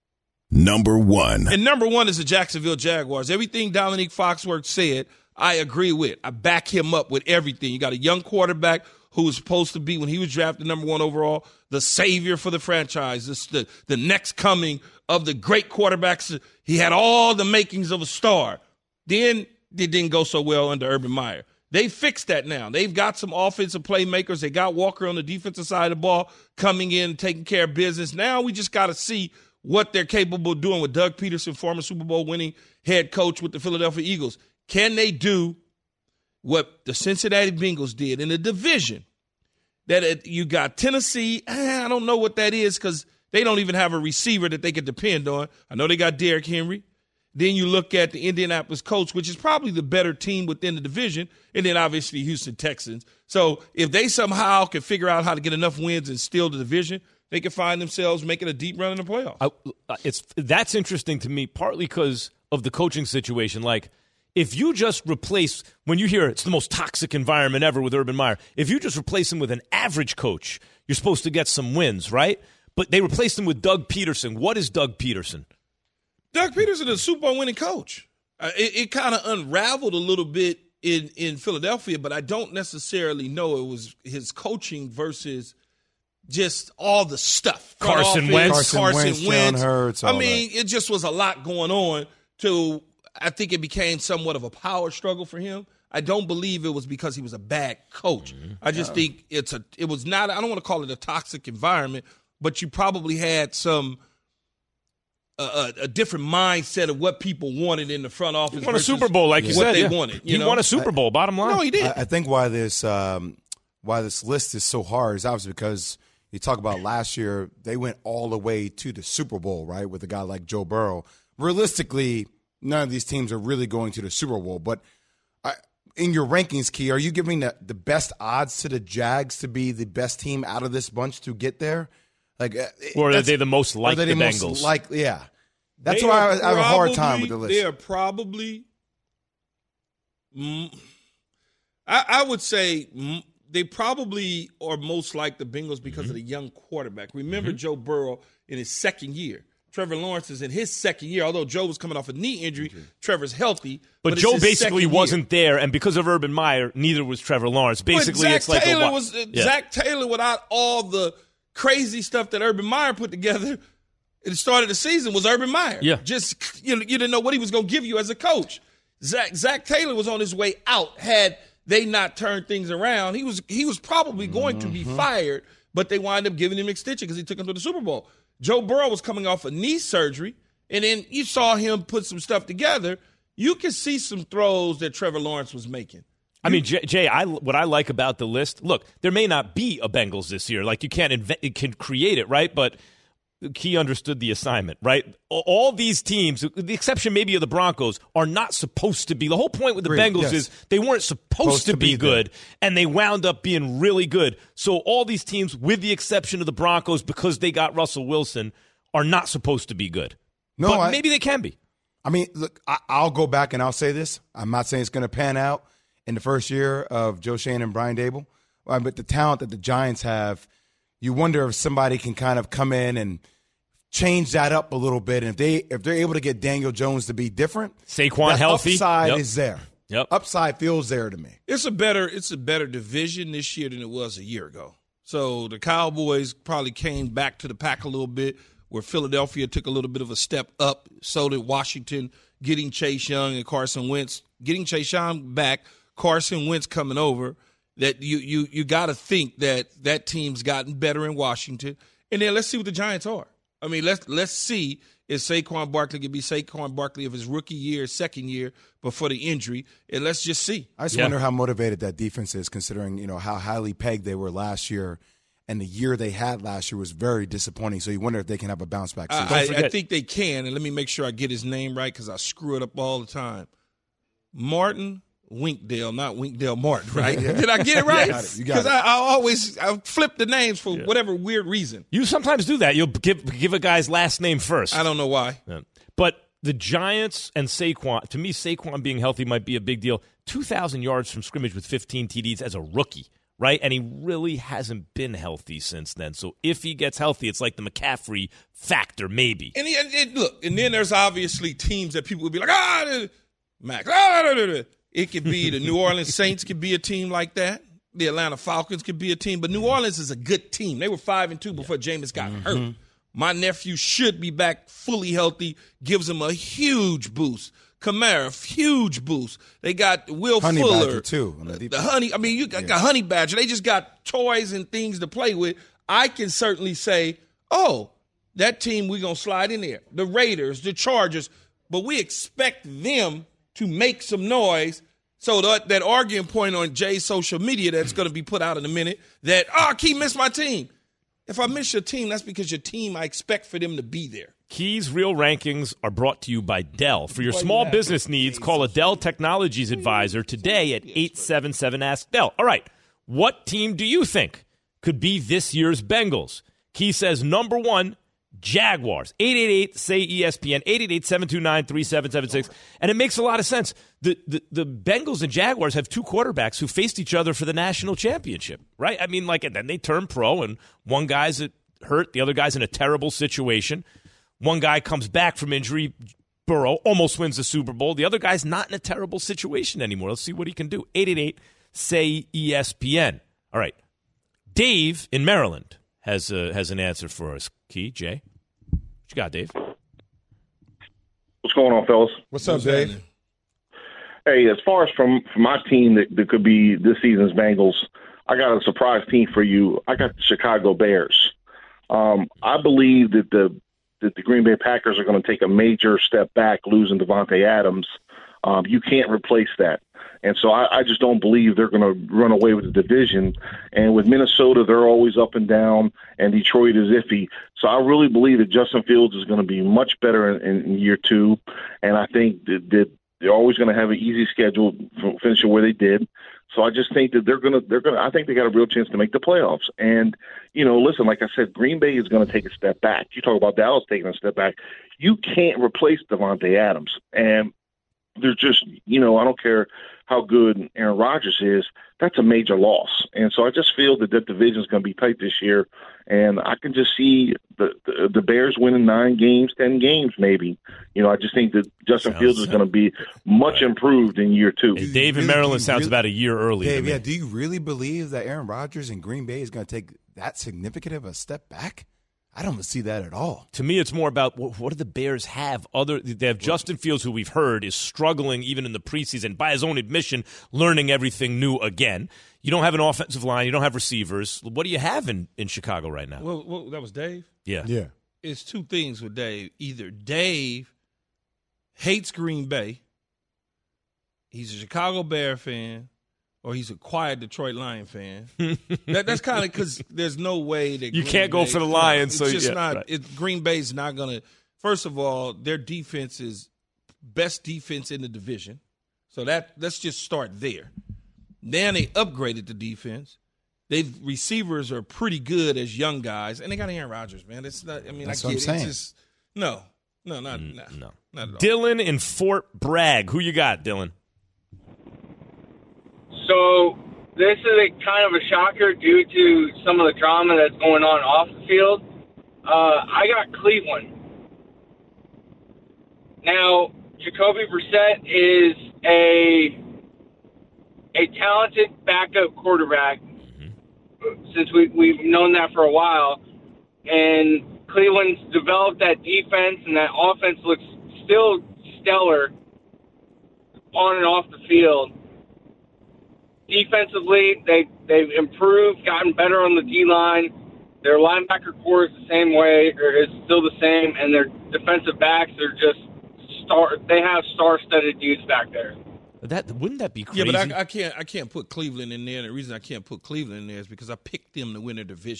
Number one. And number one is the Jacksonville Jaguars. Everything Dominique Foxworth said, I agree with. I back him up with everything. You got a young quarterback who was supposed to be, when he was drafted number one overall, the savior for the franchise, this, the, the next coming of the great quarterbacks. He had all the makings of a star. Then it didn't go so well under Urban Meyer. They fixed that now. They've got some offensive playmakers. They got Walker on the defensive side of the ball coming in, taking care of business. Now we just got to see what they're capable of doing with Doug Peterson, former Super Bowl winning head coach with the Philadelphia Eagles. Can they do what the Cincinnati Bengals did in the division? That it, you got Tennessee. Eh, I don't know what that is because they don't even have a receiver that they can depend on. I know they got Derrick Henry. Then you look at the Indianapolis Colts, which is probably the better team within the division, and then obviously Houston Texans. So if they somehow can figure out how to get enough wins and steal the division, they can find themselves making a deep run in the playoffs. I, it's that's interesting to me, partly because of the coaching situation. Like, if you just replace, when you hear it's the most toxic environment ever with Urban Meyer, if you just replace him with an average coach, you're supposed to get some wins, right? But they replaced him with Doug Peterson. What is Doug Peterson? Doug Peterson is a Super Bowl winning coach. Uh, it it kind of unraveled a little bit in, in Philadelphia, but I don't necessarily know it was his coaching versus just all the stuff. Carson offense, Wentz. Carson, Carson Wentz, Wentz. Jalen Hurts, I all mean, that. it just was a lot going on to, I think it became somewhat of a power struggle for him. I don't believe it was because he was a bad coach. Mm-hmm. I just yeah. think it's a, it was not, I don't want to call it a toxic environment, but you probably had some, A, a different mindset of what people wanted in the front office. He won a Super Bowl, like you what said. They yeah. wanted. You he know? won a Super Bowl. Bottom line, no, he did. I, I think why this um, why this list is so hard is obviously because you talk about last year, they went all the way to the Super Bowl, right, with a guy like Joe Burrow. Realistically, none of these teams are really going to the Super Bowl. But I, in your rankings, Key, are you giving the, the best odds to the Jags to be the best team out of this bunch to get there? Like, or are they the most like the, the most Bengals? Like, yeah. That's They why I, are I have a hard time probably- with the list. They are probably, mm, I, I would say, mm, they probably are most like the Bengals because Mm-hmm. of the young quarterback. Remember mm-hmm. Joe Burrow in his second year. Trevor Lawrence is in his second year. Although Joe was coming off a knee injury, mm-hmm. Trevor's healthy. But, but Joe his basically second wasn't year. there, and because of Urban Meyer, neither was Trevor Lawrence. Basically, but Zach it's like Taylor a was uh, yeah. Zach Taylor without all the crazy stuff that Urban Meyer put together. At the start of the season was Urban Meyer. Yeah. Just, you know, you didn't know what he was going to give you as a coach. Zach Zach Taylor was on his way out. Had they not turned things around, he was he was probably going mm-hmm. to be fired, but they wound up giving him an extension because he took him to the Super Bowl. Joe Burrow was coming off a knee surgery, and then you saw him put some stuff together. You can see some throws that Trevor Lawrence was making. I mean, Jay, Jay I, what I like about the list, look, there may not be a Bengals this year. Like, you can't invent, you can create it, right? But Key understood the assignment, right? All these teams, the exception maybe of the Broncos, are not supposed to be. The whole point with the Great, Bengals yes. is they weren't supposed, Supposed to, to be, be good, good. and they wound up being really good. So all these teams, with the exception of the Broncos, because they got Russell Wilson, are not supposed to be good. No, but I, maybe they can be. I mean, look, I, I'll go back and I'll say this. I'm not saying it's going to pan out in the first year of Joe Shane and Brian Daboll, but the talent that the Giants have, you wonder if somebody can kind of come in and change that up a little bit. And if they if they're able to get Daniel Jones to be different, Saquon that healthy, upside yep. is there. Yep. Upside feels there to me. It's a better it's a better division this year than it was a year ago. So the Cowboys probably came back to the pack a little bit, where Philadelphia took a little bit of a step up. So did Washington, getting Chase Young and Carson Wentz, getting Chase Young back, Carson Wentz coming over. That you you you got to think that that team's gotten better in Washington. And then let's see what the Giants are. I mean, let's let's see if Saquon Barkley can be Saquon Barkley of his rookie year, second year, before the injury, and let's just see. I just Yeah. wonder how motivated that defense is, considering you know how highly pegged they were last year and the year they had last year was very disappointing. So you wonder if they can have a bounce back season. I, I, I think they can, and let me make sure I get his name right because I screw it up all the time. Martin Winkdale, not Winkdale Martin, right? Yeah. Did I get it right? Because I, I always I flip the names for yeah. whatever weird reason. You sometimes do that. You'll give give a guy's last name first. I don't know why. Yeah. But the Giants and Saquon, to me, Saquon being healthy might be a big deal. two thousand yards from scrimmage with fifteen T Ds as a rookie, right? And he really hasn't been healthy since then. So if he gets healthy, it's like the McCaffrey factor, maybe. And, he, and, and look, and then there's obviously teams that people would be like, ah, Max, ah, it could be the New Orleans Saints could be a team like that. The Atlanta Falcons could be a team. But New Orleans is a good team. They were five and two before Jameis got mm-hmm. hurt. My nephew should be back fully healthy, gives him a huge boost. Kamara, huge boost. They got Will honey Fuller. Badger too. The, the honey, I mean, you got, yeah. got Honey Badger. They just got toys and things to play with. I can certainly say, oh, that team we're going to slide in there. The Raiders, the Chargers. But we expect them to make some noise. So that, that arguing point on Jay's social media that's going to be put out in a minute that, oh, Key missed my team. If I miss your team, that's because your team, I expect for them to be there. Key's Real Rankings are brought to you by Dell. For your small business needs, call a Dell Technologies advisor today at eight seven seven, ask Dell. All right, what team do you think could be this year's Bengals? Key says number one, Jaguars. eight eight eight, say E S P N, eight eight eight, seven two nine, three seven seven six. And it makes a lot of sense. The, the the Bengals and Jaguars have two quarterbacks who faced each other for the national championship, right? I mean, like, and then they turn pro, and one guy's hurt, the other guy's in a terrible situation. One guy comes back from injury, Burrow, almost wins the Super Bowl. The other guy's not in a terrible situation anymore. Let's see what he can do. eight eight eight, say E S P N. All right. Dave in Maryland has uh, has an answer for us. Key, Jay. What you got, Dave? What's going on, fellas? What's up, Dave? Hey, as far as from, from my team that, that could be this season's Bengals, I got a surprise team for you. I got the Chicago Bears. Um, I believe that the that the Green Bay Packers are going to take a major step back losing Devontae Adams. Um, you can't replace that. And so I, I just don't believe they're going to run away with the division. And with Minnesota, they're always up and down, and Detroit is iffy. So I really believe that Justin Fields is going to be much better in, in year two. And I think that, that they're always going to have an easy schedule from finishing where they did. So I just think that they're going to, they're going to, I think they got a real chance to make the playoffs. And, you know, listen, like I said, Green Bay is going to take a step back. You talk about Dallas taking a step back. You can't replace Devontae Adams. And there's just, you know, I don't care how good Aaron Rodgers is, that's a major loss. And so I just feel that that division is going to be tight this year. And I can just see the, the the Bears winning nine games, ten games maybe. You know, I just think that Justin sounds Fields is going to be much improved in year two. Hey, Dave in Maryland sounds really, about a year early. Dave, yeah, do you really believe that Aaron Rodgers in Green Bay is going to take that significant of a step back? I don't see that at all. To me, it's more about what, what do the Bears have? Other they have Justin Fields, who we've heard is struggling even in the preseason, by his own admission, learning everything new again. You don't have an offensive line. You don't have receivers. What do you have in, in Chicago right now? Well, well, that was Dave? Yeah. Yeah. It's two things with Dave. Either Dave hates Green Bay, he's a Chicago Bear fan, or he's a quiet Detroit Lion fan. that, that's kind of because there's no way that you Green can't go Bay, for the Lions. It's so just yeah, not. Right. It, Green Bay's not going to. First of all, their defense is best defense in the division, so that let's just start there. Then they upgraded the defense. They receivers are pretty good as young guys, and they got Aaron Rodgers, man. It's not. I mean, that's I what get I'm it. saying. It's just, no, no, not Mm, nah, no, not at all. Dylan in Fort Bragg. Who you got, Dylan? So this is a kind of a shocker due to some of the drama that's going on off the field. Uh, I got Cleveland. Now, Jacoby Brissett is a a talented backup quarterback mm-hmm. since we, we've known that for a while. And Cleveland's developed that defense, and that offense looks still stellar on and off the field. Defensively, they, they've improved, gotten better on the D-line. Their linebacker core is the same way, or is still the same, and their defensive backs are just star. They have star-studded dudes back there. That wouldn't that be crazy? Yeah, but I, I can't. I can't put Cleveland in there. And the reason I can't put Cleveland in there is because I picked them to win a division.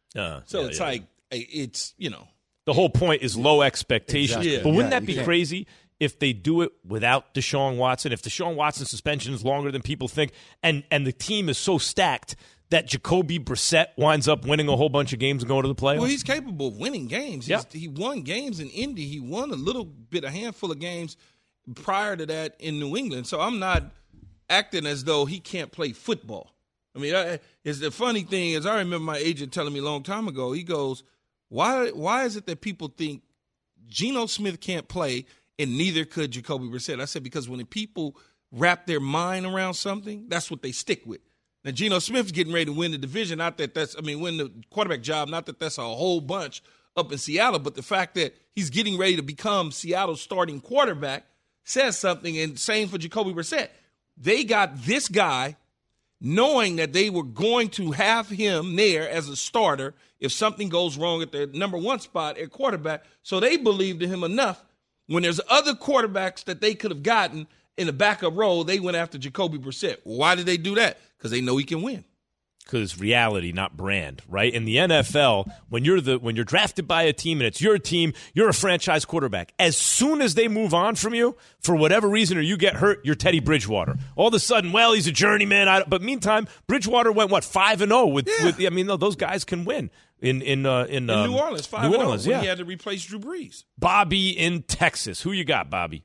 Uh, so yeah, it's yeah. like it's you know the whole point is low expectations. Exactly. But wouldn't Yeah, that you be can't. crazy if they do it without Deshaun Watson? If Deshaun Watson's suspension is longer than people think, and and the team is so stacked that Jacoby Brissett winds up winning a whole bunch of games and going to the playoffs? Well, he's capable of winning games. Yeah. He's, he won games in Indy. He won a little bit, a handful of games prior to that in New England. So I'm not acting as though he can't play football. I mean, I, it's the funny thing is I remember my agent telling me a long time ago, he goes, why, why is it that people think Geno Smith can't play and neither could Jacoby Brissett? I said, because when the people wrap their mind around something, that's what they stick with. Now, Geno Smith's getting ready to win the division. Not that that's, I mean, win the quarterback job. Not that that's a whole bunch up in Seattle, but the fact that he's getting ready to become Seattle's starting quarterback says something. And same for Jacoby Brissett. They got this guy knowing that they were going to have him there as a starter if something goes wrong at their number one spot at quarterback. So they believed in him enough. When there's other quarterbacks that they could have gotten in the backup role, they went after Jacoby Brissett. Why did they do that? Because they know he can win. Because reality, not brand, right? In the N F L, when you're the when you're drafted by a team and it's your team, you're a franchise quarterback. As soon as they move on from you, for whatever reason, or you get hurt, you're Teddy Bridgewater. All of a sudden, well, he's a journeyman. I, but meantime, Bridgewater went what five and zero with. Yeah. with I mean, those guys can win in in uh, in, In um, New Orleans, five New and Orleans, oh, when yeah. he had to replace Drew Brees. Bobby in Texas. Who you got, Bobby?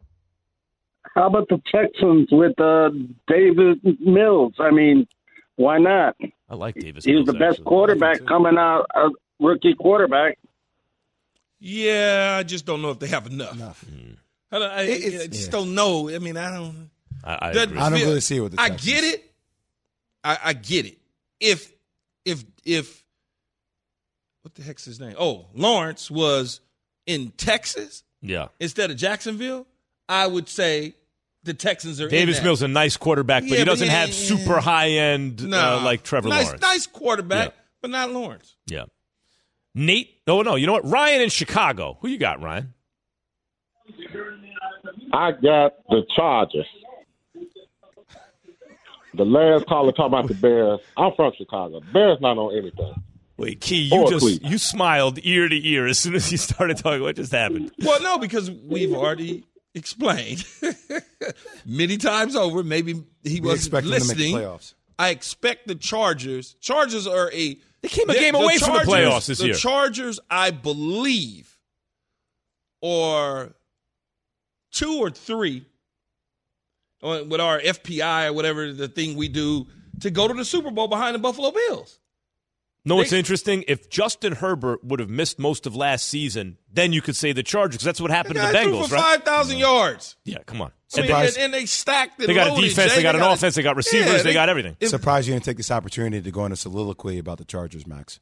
How about the Texans with uh, David Mills? I mean, why not? I like Davis. He was Mills, the best actually. quarterback coming out, a rookie quarterback. Yeah, I just don't know if they have enough. Enough. I, don't- I- It- I just yeah. don't know. I mean, I don't. I, I, doesn't agree. I don't feel- really see it with the I Texans. get it. I, I get it. If if if what the heck's his name? Oh, Lawrence was in Texas Yeah. instead of Jacksonville, I would say the Texans are in Davis that. Mills a nice quarterback, but Yeah, he but doesn't yeah, have yeah, super yeah. high end Nah. uh, like Trevor nice, Lawrence. Nice quarterback, Yeah. but not Lawrence. Yeah. Nate, no, no, you know what? Ryan in Chicago. Who you got, Ryan? I got the Chargers. The last caller talking about the Bears. I'm from Chicago. Bears not on anything. Wait, Key, you Or just Cleveland. you smiled ear to ear as soon as you started talking. What just happened? Well, no, because we've already explained many times over. Maybe he We wasn't expect them to make the listening. playoffs. I expect the Chargers. Chargers are a They came a game away from the playoffs this the year. Chargers, I believe, or two or three uh, with our F P I or whatever the thing we do to go to the Super Bowl behind the Buffalo Bills. No, They- it's interesting. If Justin Herbert would have missed most of last season, then you could say the Chargers, because that's what happened The to the guy threw Bengals, for right? five thousand yards. Yeah, come on. I mean, and, and they stacked and They got a loaded, defense, Jay. they got an a- offense, they got receivers, Yeah, they got everything. Surprised you didn't take this opportunity to go on a soliloquy about the Chargers, Max.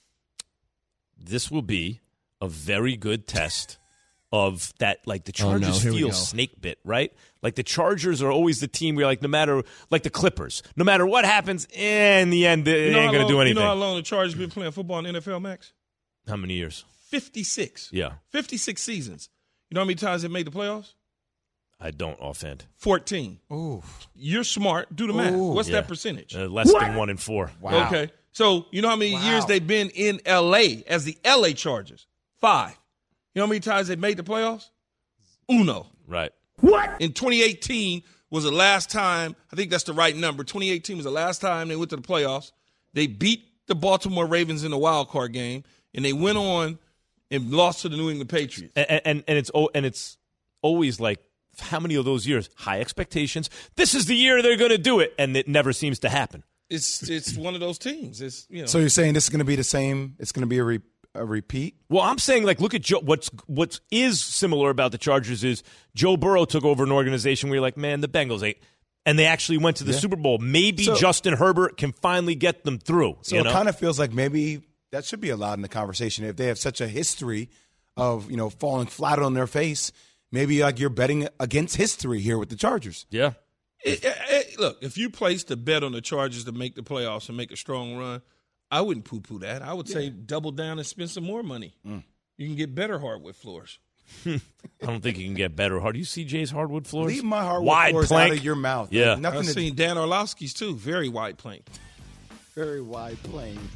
This will be a very good test of that, like the Oh, no, Chargers here we feel go. snake bit, right? Like the Chargers are always the team where, like, no matter, like the Clippers, no matter what happens, eh, in the end, they You know ain't how going to do long- anything. You know how long the Chargers been playing football in the N F L, Max? How many years? fifty-six. Yeah, fifty-six seasons. You know how many times they made the playoffs? I don't offhand. fourteen. Ooh. You're smart. Do the math. Ooh. What's Yeah. that percentage? Uh, less than one in four. Wow. Okay. So, you know how many Wow. years they've been in L A as the L A Chargers? Five. You know how many times they made the playoffs? Uno. Right. What? In twenty eighteen was the last time, I think that's the right number. twenty eighteen was the last time they went to the playoffs. They beat the Baltimore Ravens in the wild card game, and they went on and lost to the New England Patriots. And, and and it's oh, and it's always like, how many of those years? High expectations. This is the year they're going to do it, and it never seems to happen. It's it's one of those teams. It's you know. So you're saying this is going to be the same? It's going to be a, re, a repeat? Well, I'm saying, like, look at Joe. What's what is similar about the Chargers is Joe Burrow took over an organization where you're like, man, the Bengals ain't, and they actually went to the Yeah. Super Bowl. Maybe So- Justin Herbert can finally get them through. So you it know? kind of feels like maybe that should be allowed in the conversation. If they have such a history of, you know, falling flat on their face, maybe like you're betting against history here with the Chargers. Yeah. It- it- it- look, if you placed a bet on the Chargers to make the playoffs and make a strong run, I wouldn't poo-poo that. I would say double down and spend some more money. Mm. You can get better hardwood floors. I don't think you can get better. Hard. Do you see Jay's hardwood floors? Leave my hardwood wide floors plank. out of your mouth. Yeah. Nothing I've to seen Dan Orlovsky's too. Very wide plank. very wide plane.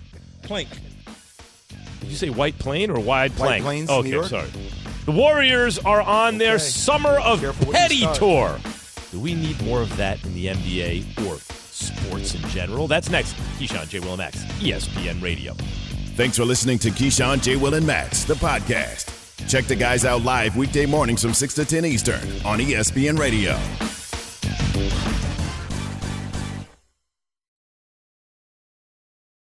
plank. Did you say White Plain or Wide White Plank? Plains, okay, New York? sorry. The Warriors are on their Okay. Summer of Careful what you Petty start. tour. Do we need more of that in the N B A or sports in general? That's next. Keyshawn, J. Will, and Max, E S P N Radio. Thanks for listening to Keyshawn, J. Will, and Max, the podcast. Check the guys out live weekday mornings from six to ten Eastern on E S P N Radio.